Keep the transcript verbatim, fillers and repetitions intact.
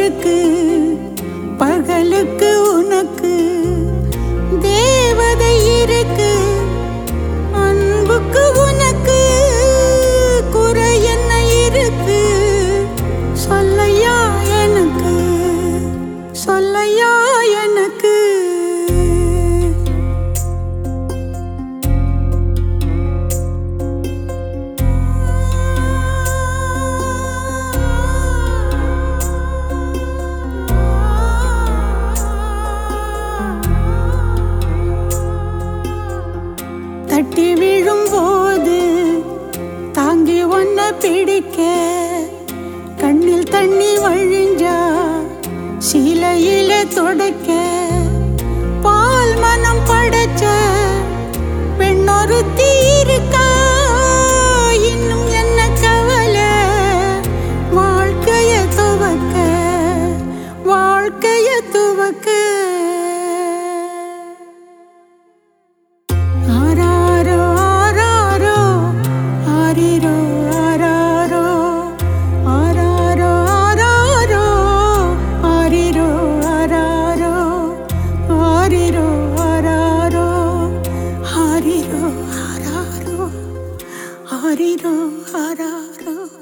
இருக்கு, பகலுக்கு உனக்கு தேவதை இருக்கு, அன்புக்கு உனக்கு குறை என்ன இருக்கு, சொல்லையா எனக்கு, சொல்லையா எனக்கு. தட்டி விழும்போது தாங்கி ஒன்ன பிடிக்க, கண்ணில் தண்ணி வழிஞ்சா சீலையில தொடக்க, பால் மனம் படைச்ச பெண்ணொருத்தி இருக்கா, இன்னும் என்ன கவலை, வாழ்க்கைய துவக்க, வாழ்க்கைய துவக்க. Hariro, hararo.